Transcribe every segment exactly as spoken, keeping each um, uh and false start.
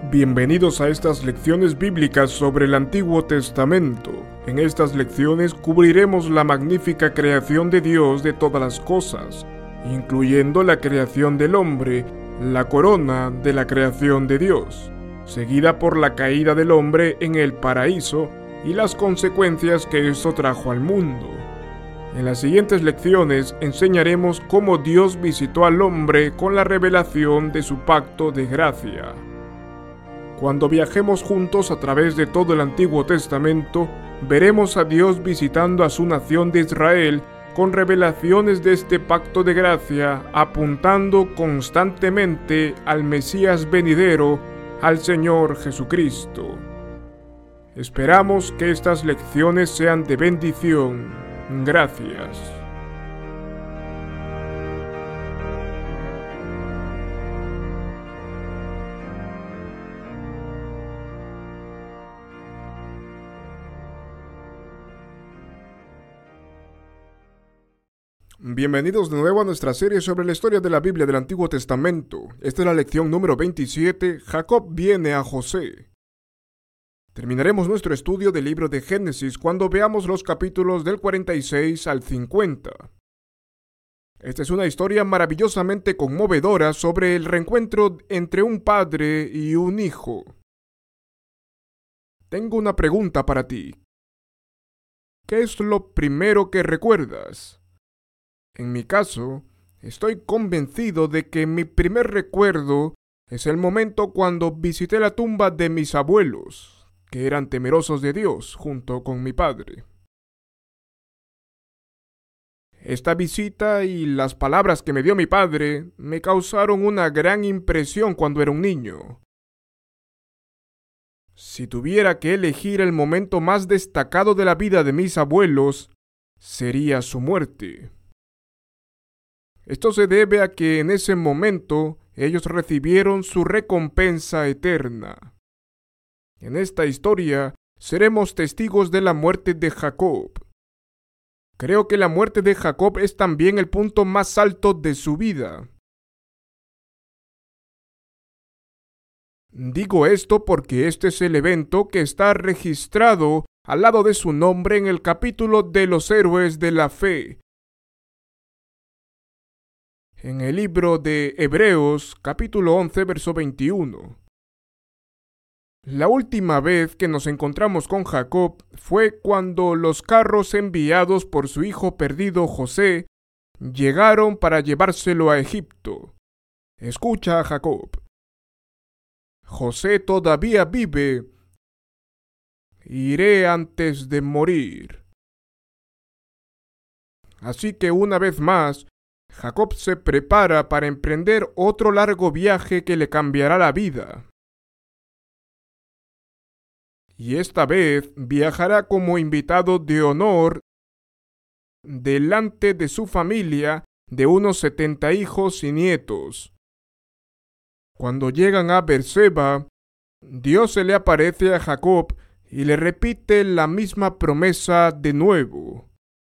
Bienvenidos a estas lecciones bíblicas sobre el Antiguo Testamento. En estas lecciones cubriremos la magnífica creación de Dios de todas las cosas, incluyendo la creación del hombre, la corona de la creación de Dios, seguida por la caída del hombre en el paraíso y las consecuencias que esto trajo al mundo. En las siguientes lecciones enseñaremos cómo Dios visitó al hombre con la revelación de su pacto de gracia. Cuando viajemos juntos a través de todo el Antiguo Testamento, veremos a Dios visitando a su nación de Israel con revelaciones de este pacto de gracia, apuntando constantemente al Mesías venidero, al Señor Jesucristo. Esperamos que estas lecciones sean de bendición. Gracias. Bienvenidos de nuevo a nuestra serie sobre la historia de la Biblia del Antiguo Testamento. Esta es la lección número veintisiete, Jacob viene a José. Terminaremos nuestro estudio del libro de Génesis cuando veamos los capítulos del cuarenta y seis al cincuenta. Esta es una historia maravillosamente conmovedora sobre el reencuentro entre un padre y un hijo. Tengo una pregunta para ti. ¿Qué es lo primero que recuerdas? En mi caso, estoy convencido de que mi primer recuerdo es el momento cuando visité la tumba de mis abuelos, que eran temerosos de Dios, junto con mi padre. Esta visita y las palabras que me dio mi padre me causaron una gran impresión cuando era un niño. Si tuviera que elegir el momento más destacado de la vida de mis abuelos, sería su muerte. Esto se debe a que en ese momento ellos recibieron su recompensa eterna. En esta historia seremos testigos de la muerte de Jacob. Creo que la muerte de Jacob es también el punto más alto de su vida. Digo esto porque este es el evento que está registrado al lado de su nombre en el capítulo de los héroes de la fe. En el libro de Hebreos, capítulo once, verso veintiuno. La última vez que nos encontramos con Jacob fue cuando los carros enviados por su hijo perdido José llegaron para llevárselo a Egipto. Escucha a Jacob. José todavía vive. Iré antes de morir. Así que una vez más, Jacob se prepara para emprender otro largo viaje que le cambiará la vida. Y esta vez viajará como invitado de honor delante de su familia de unos setenta hijos y nietos. Cuando llegan a Berseba, Dios se le aparece a Jacob y le repite la misma promesa de nuevo.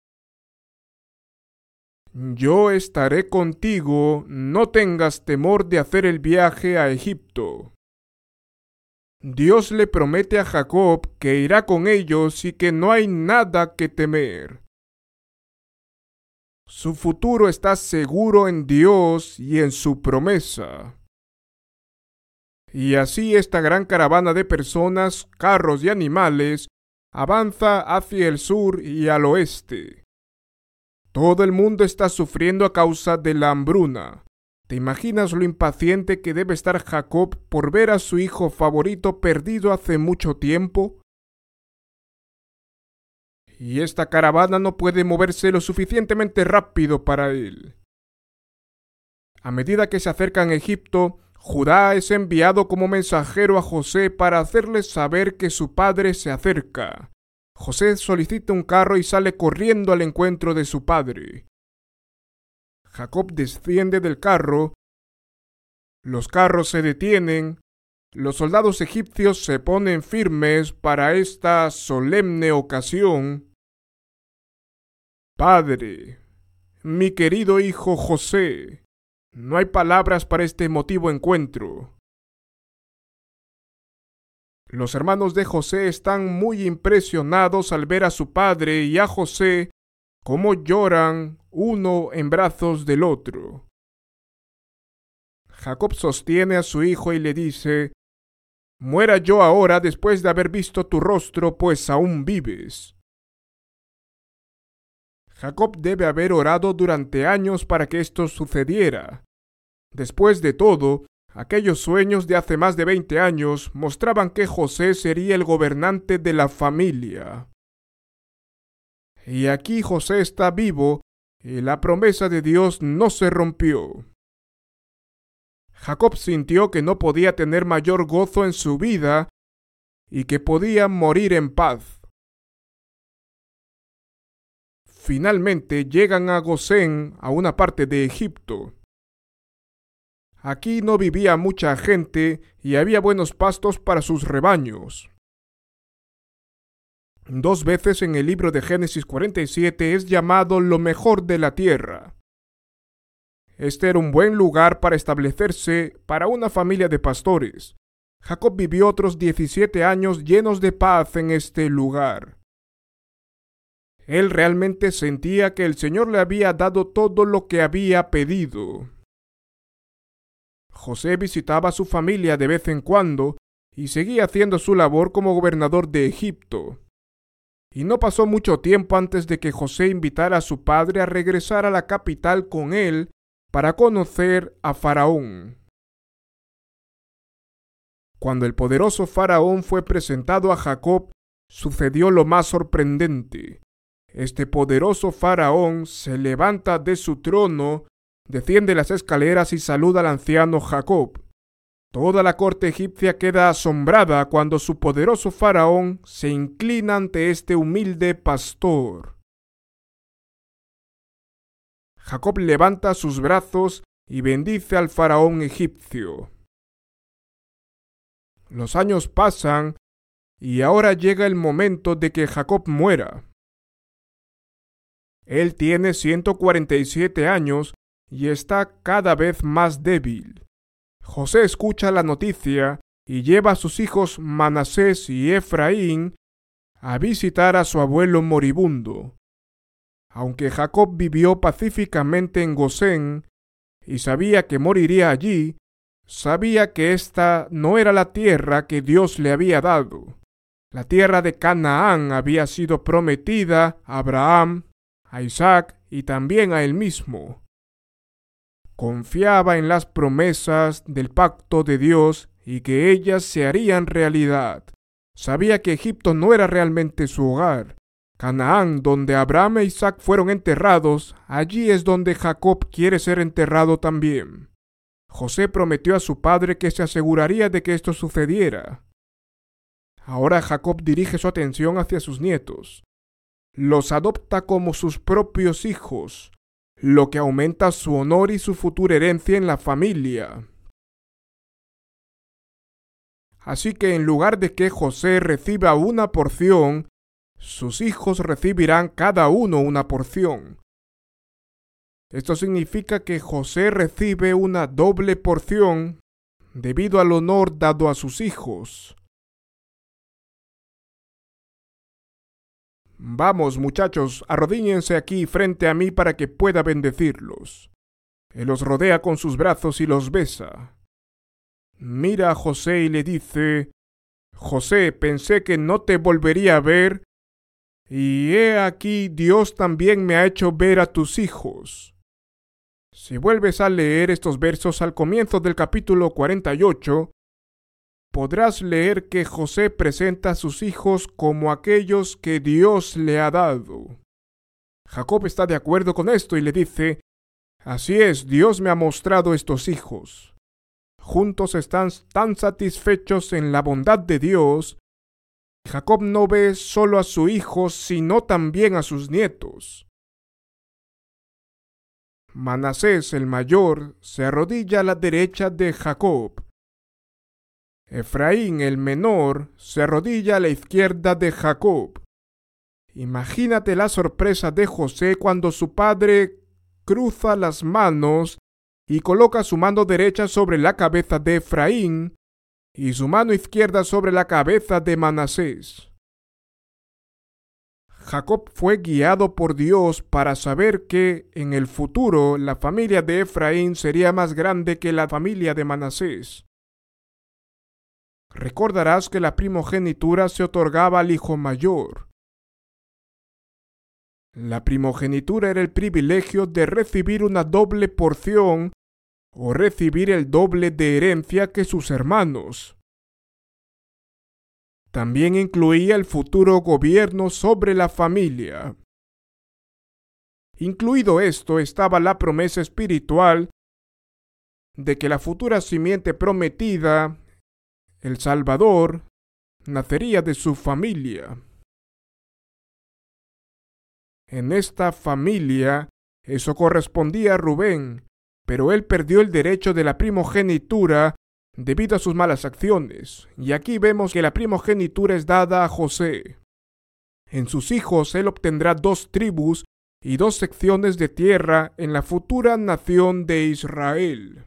Yo estaré contigo, no tengas temor de hacer el viaje a Egipto. Dios le promete a Jacob que irá con ellos y que no hay nada que temer. Su futuro está seguro en Dios y en su promesa. Y así esta gran caravana de personas, carros y animales avanza hacia el sur y al oeste. Todo el mundo está sufriendo a causa de la hambruna. ¿Te imaginas lo impaciente que debe estar Jacob por ver a su hijo favorito perdido hace mucho tiempo? Y esta caravana no puede moverse lo suficientemente rápido para él. A medida que se acercan a Egipto, Judá es enviado como mensajero a José para hacerle saber que su padre se acerca. José solicita un carro y sale corriendo al encuentro de su padre. Jacob desciende del carro, los carros se detienen, los soldados egipcios se ponen firmes para esta solemne ocasión. Padre, mi querido hijo José, no hay palabras para este emotivo encuentro. Los hermanos de José están muy impresionados al ver a su padre y a José cómo lloran uno en brazos del otro. Jacob sostiene a su hijo y le dice: «Muera yo ahora después de haber visto tu rostro, pues aún vives». Jacob debe haber orado durante años para que esto sucediera. Después de todo, aquellos sueños de hace más de veinte años mostraban que José sería el gobernante de la familia. Y aquí José está vivo y la promesa de Dios no se rompió. Jacob sintió que no podía tener mayor gozo en su vida y que podía morir en paz. Finalmente llegan a Gosén, a una parte de Egipto. Aquí no vivía mucha gente y había buenos pastos para sus rebaños. Dos veces en el libro de Génesis cuarenta y siete es llamado lo mejor de la tierra. Este era un buen lugar para establecerse para una familia de pastores. Jacob vivió otros diecisiete años llenos de paz en este lugar. Él realmente sentía que el Señor le había dado todo lo que había pedido. José visitaba a su familia de vez en cuando y seguía haciendo su labor como gobernador de Egipto. Y no pasó mucho tiempo antes de que José invitara a su padre a regresar a la capital con él para conocer a Faraón. Cuando el poderoso Faraón fue presentado a Jacob, sucedió lo más sorprendente. Este poderoso Faraón se levanta de su trono, desciende las escaleras y saluda al anciano Jacob. Toda la corte egipcia queda asombrada cuando su poderoso Faraón se inclina ante este humilde pastor. Jacob levanta sus brazos y bendice al Faraón egipcio. Los años pasan y ahora llega el momento de que Jacob muera. Él tiene ciento cuarenta y siete años y está cada vez más débil. José escucha la noticia y lleva a sus hijos Manasés y Efraín a visitar a su abuelo moribundo. Aunque Jacob vivió pacíficamente en Gosén y sabía que moriría allí, sabía que esta no era la tierra que Dios le había dado. La tierra de Canaán había sido prometida a Abraham, a Isaac y también a él mismo. Confiaba en las promesas del pacto de Dios y que ellas se harían realidad. Sabía que Egipto no era realmente su hogar. Canaán, donde Abraham e Isaac fueron enterrados, allí es donde Jacob quiere ser enterrado también. José prometió a su padre que se aseguraría de que esto sucediera. Ahora Jacob dirige su atención hacia sus nietos. Los adopta como sus propios hijos, lo que aumenta su honor y su futura herencia en la familia. Así que en lugar de que José reciba una porción, sus hijos recibirán cada uno una porción. Esto significa que José recibe una doble porción debido al honor dado a sus hijos. Vamos, muchachos, arrodíllense aquí frente a mí para que pueda bendecirlos. Él los rodea con sus brazos y los besa. Mira a José y le dice: José, pensé que no te volvería a ver, y he aquí Dios también me ha hecho ver a tus hijos. Si vuelves a leer estos versos al comienzo del capítulo cuarenta y ocho, podrás leer que José presenta a sus hijos como aquellos que Dios le ha dado. Jacob está de acuerdo con esto y le dice: así es, Dios me ha mostrado estos hijos. Juntos están tan satisfechos en la bondad de Dios. Jacob no ve solo a su hijo, sino también a sus nietos. Manasés, el mayor, se arrodilla a la derecha de Jacob. Efraín, el menor, se arrodilla a la izquierda de Jacob. Imagínate la sorpresa de José cuando su padre cruza las manos y coloca su mano derecha sobre la cabeza de Efraín y su mano izquierda sobre la cabeza de Manasés. Jacob fue guiado por Dios para saber que en el futuro la familia de Efraín sería más grande que la familia de Manasés. Recordarás que la primogenitura se otorgaba al hijo mayor. La primogenitura era el privilegio de recibir una doble porción o recibir el doble de herencia que sus hermanos. También incluía el futuro gobierno sobre la familia. Incluido esto estaba la promesa espiritual de que la futura simiente prometida, el Salvador, nacería de su familia. En esta familia, eso correspondía a Rubén, pero él perdió el derecho de la primogenitura debido a sus malas acciones, y aquí vemos que la primogenitura es dada a José. En sus hijos él obtendrá dos tribus y dos secciones de tierra en la futura nación de Israel.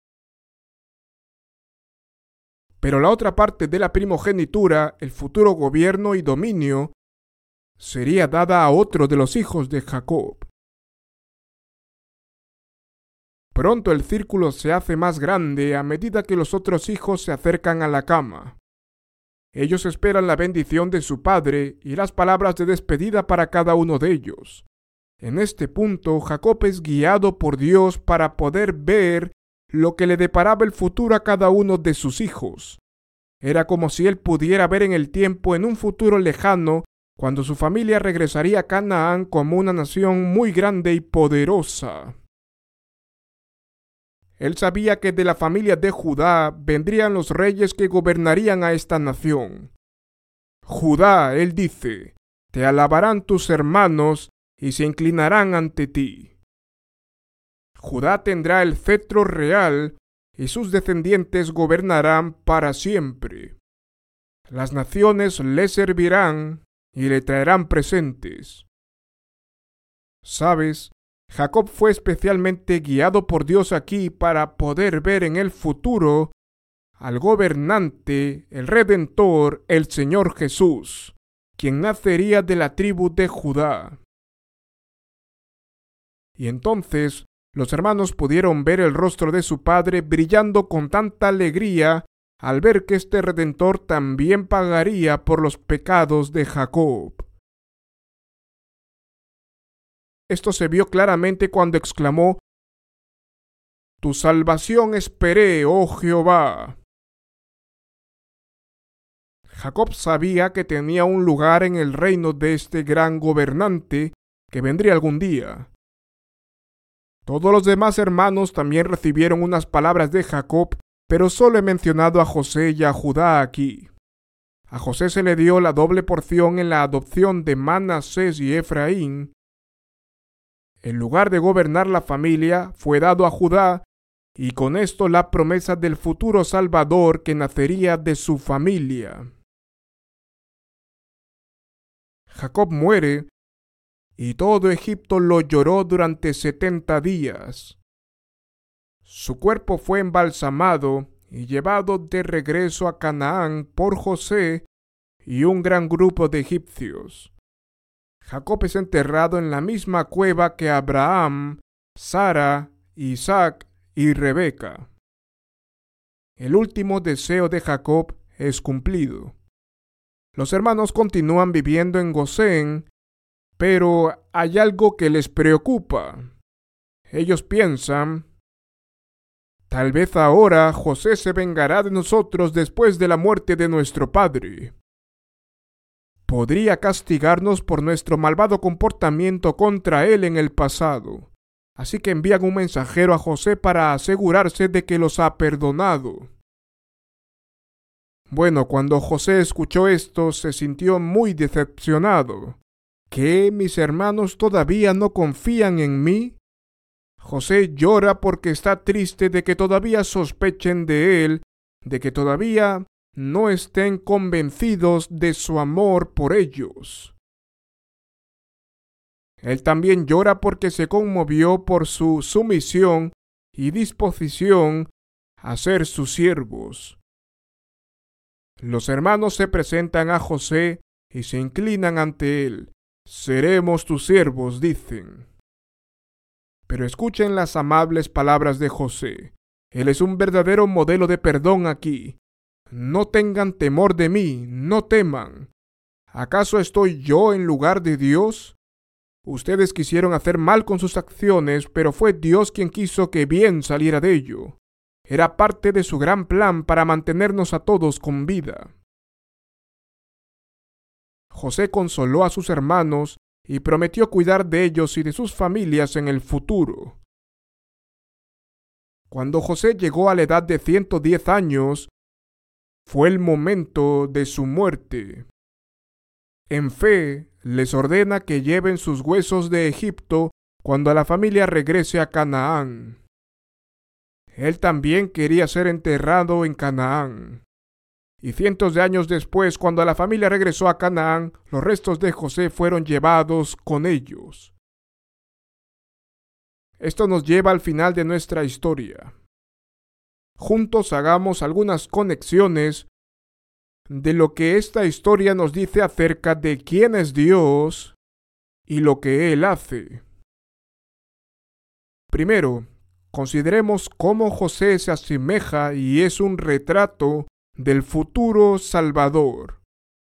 Pero la otra parte de la primogenitura, el futuro gobierno y dominio, sería dada a otro de los hijos de Jacob. Pronto el círculo se hace más grande a medida que los otros hijos se acercan a la cama. Ellos esperan la bendición de su padre y las palabras de despedida para cada uno de ellos. En este punto, Jacob es guiado por Dios para poder ver lo que le deparaba el futuro a cada uno de sus hijos. Era como si él pudiera ver en el tiempo, en un futuro lejano, cuando su familia regresaría a Canaán como una nación muy grande y poderosa. Él sabía que de la familia de Judá vendrían los reyes que gobernarían a esta nación. Judá, él dice, te alabarán tus hermanos y se inclinarán ante ti. Judá tendrá el cetro real y sus descendientes gobernarán para siempre. Las naciones le servirán y le traerán presentes. ¿Sabes? Jacob fue especialmente guiado por Dios aquí para poder ver en el futuro al gobernante, el Redentor, el Señor Jesús, quien nacería de la tribu de Judá. Y entonces los hermanos pudieron ver el rostro de su padre brillando con tanta alegría al ver que este Redentor también pagaría por los pecados de Jacob. Esto se vio claramente cuando exclamó: Tu salvación esperé, oh Jehová. Jacob sabía que tenía un lugar en el reino de este gran gobernante que vendría algún día. Todos los demás hermanos también recibieron unas palabras de Jacob, pero solo he mencionado a José y a Judá aquí. A José se le dio la doble porción en la adopción de Manasés y Efraín. El lugar de gobernar la familia fue dado a Judá, y con esto la promesa del futuro Salvador que nacería de su familia. Jacob muere, y todo Egipto lo lloró durante setenta días. Su cuerpo fue embalsamado y llevado de regreso a Canaán por José y un gran grupo de egipcios. Jacob es enterrado en la misma cueva que Abraham, Sara, Isaac y Rebeca. El último deseo de Jacob es cumplido. Los hermanos continúan viviendo en Gosén, pero hay algo que les preocupa. Ellos piensan: tal vez ahora José se vengará de nosotros después de la muerte de nuestro padre. Podría castigarnos por nuestro malvado comportamiento contra él en el pasado. Así que envían un mensajero a José para asegurarse de que los ha perdonado. Bueno, cuando José escuchó esto, se sintió muy decepcionado. ¿Qué? ¿Mis hermanos todavía no confían en mí? José llora porque está triste de que todavía sospechen de él, de que todavía no estén convencidos de su amor por ellos. Él también llora porque se conmovió por su sumisión y disposición a ser sus siervos. Los hermanos se presentan a José y se inclinan ante él. Seremos tus siervos, dicen. Pero escuchen las amables palabras de José. Él es un verdadero modelo de perdón aquí. No tengan temor de mí, no teman. ¿Acaso estoy yo en lugar de Dios? Ustedes quisieron hacer mal con sus acciones, pero fue Dios quien quiso que bien saliera de ello. Era parte de su gran plan para mantenernos a todos con vida. José consoló a sus hermanos y prometió cuidar de ellos y de sus familias en el futuro. Cuando José llegó a la edad de ciento diez años, fue el momento de su muerte. En fe, les ordena que lleven sus huesos de Egipto cuando la familia regrese a Canaán. Él también quería ser enterrado en Canaán. Y cientos de años después, cuando la familia regresó a Canaán, los restos de José fueron llevados con ellos. Esto nos lleva al final de nuestra historia. Juntos hagamos algunas conexiones de lo que esta historia nos dice acerca de quién es Dios y lo que Él hace. Primero, consideremos cómo José se asemeja y es un retrato del futuro Salvador.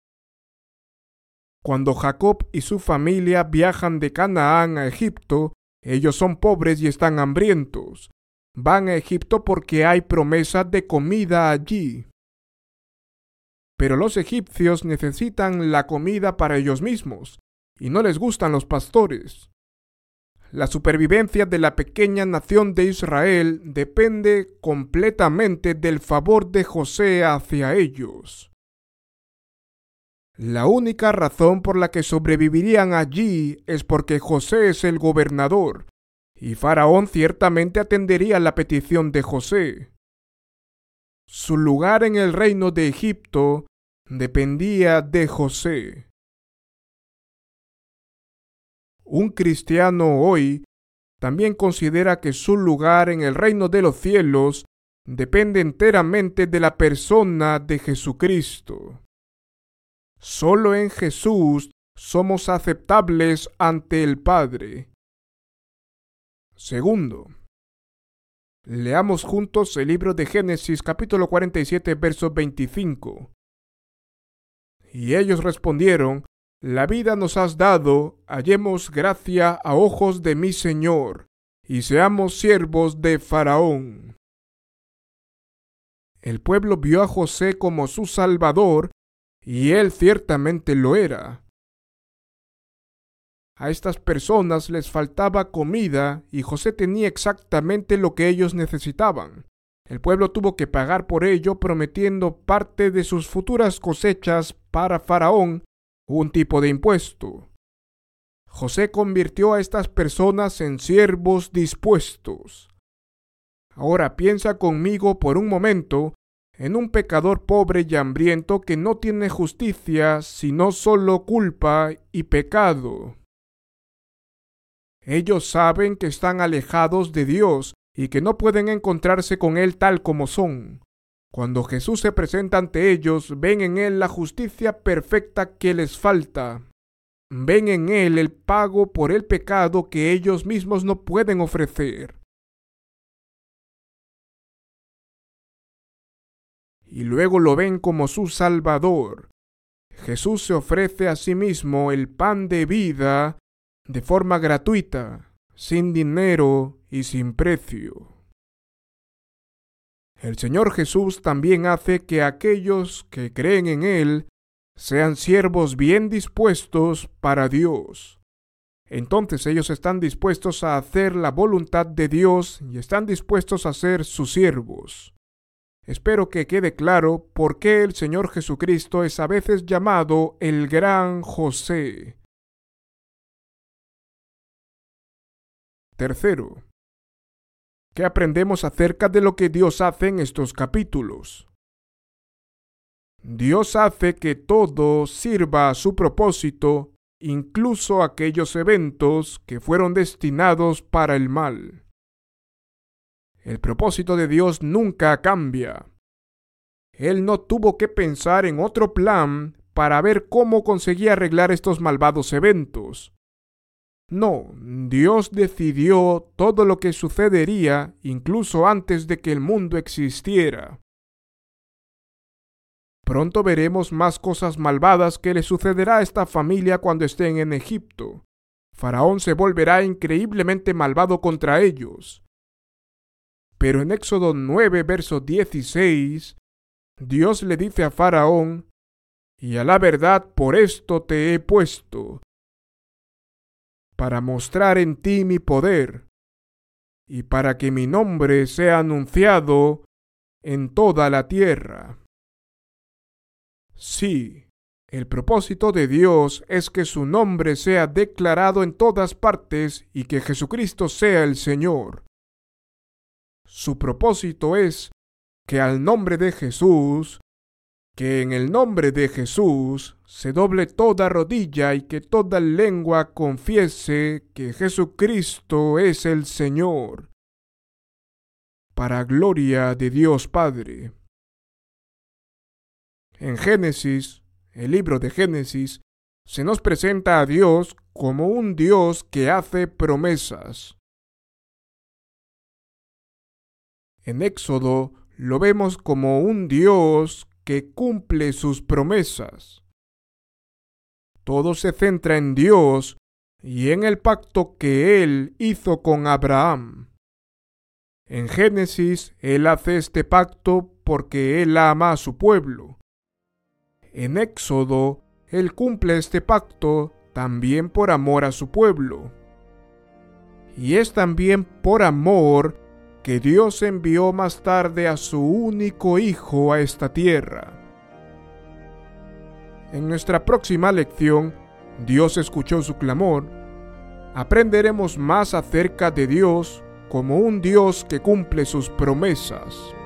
Cuando Jacob y su familia viajan de Canaán a Egipto, ellos son pobres y están hambrientos. Van a Egipto porque hay promesa de comida allí. Pero los egipcios necesitan la comida para ellos mismos, y no les gustan los pastores. La supervivencia de la pequeña nación de Israel depende completamente del favor de José hacia ellos. La única razón por la que sobrevivirían allí es porque José es el gobernador, y Faraón ciertamente atendería la petición de José. Su lugar en el reino de Egipto dependía de José. Un cristiano hoy también considera que su lugar en el reino de los cielos depende enteramente de la persona de Jesucristo. Solo en Jesús somos aceptables ante el Padre. Segundo, leamos juntos el libro de Génesis capítulo cuarenta y siete verso veinticinco. Y ellos respondieron: La vida nos has dado, hallemos gracia a ojos de mi Señor, y seamos siervos de Faraón. El pueblo vio a José como su Salvador, y él ciertamente lo era. A estas personas les faltaba comida, y José tenía exactamente lo que ellos necesitaban. El pueblo tuvo que pagar por ello, prometiendo parte de sus futuras cosechas para Faraón, un tipo de impuesto. José convirtió a estas personas en siervos dispuestos. Ahora piensa conmigo por un momento en un pecador pobre y hambriento que no tiene justicia, sino solo culpa y pecado. Ellos saben que están alejados de Dios y que no pueden encontrarse con Él tal como son. Cuando Jesús se presenta ante ellos, ven en Él la justicia perfecta que les falta. Ven en Él el pago por el pecado que ellos mismos no pueden ofrecer. Y luego lo ven como su Salvador. Jesús se ofrece a sí mismo el pan de vida de forma gratuita, sin dinero y sin precio. El Señor Jesús también hace que aquellos que creen en Él sean siervos bien dispuestos para Dios. Entonces ellos están dispuestos a hacer la voluntad de Dios y están dispuestos a ser sus siervos. Espero que quede claro por qué el Señor Jesucristo es a veces llamado el Gran José. Tercero, ¿qué aprendemos acerca de lo que Dios hace en estos capítulos? Dios hace que todo sirva a su propósito, incluso aquellos eventos que fueron destinados para el mal. El propósito de Dios nunca cambia. Él no tuvo que pensar en otro plan para ver cómo conseguía arreglar estos malvados eventos. No, Dios decidió todo lo que sucedería incluso antes de que el mundo existiera. Pronto veremos más cosas malvadas que le sucederá a esta familia cuando estén en Egipto. Faraón se volverá increíblemente malvado contra ellos. Pero en Éxodo nueve, verso dieciséis, Dios le dice a Faraón: «Y a la verdad por esto te he puesto, para mostrar en ti mi poder, y para que mi nombre sea anunciado en toda la tierra». Sí, el propósito de Dios es que su nombre sea declarado en todas partes y que Jesucristo sea el Señor. Su propósito es que al nombre de Jesús, que en el nombre de Jesús se doble toda rodilla y que toda lengua confiese que Jesucristo es el Señor, para gloria de Dios Padre. En Génesis, el libro de Génesis, se nos presenta a Dios como un Dios que hace promesas. En Éxodo lo vemos como un Dios que cumple sus promesas. Todo se centra en Dios y en el pacto que Él hizo con Abraham. En Génesis, Él hace este pacto porque Él ama a su pueblo. En Éxodo, Él cumple este pacto también por amor a su pueblo. Y es también por amor que Dios envió más tarde a su único Hijo a esta tierra. En nuestra próxima lección, Dios escuchó su clamor. Aprenderemos más acerca de Dios como un Dios que cumple sus promesas.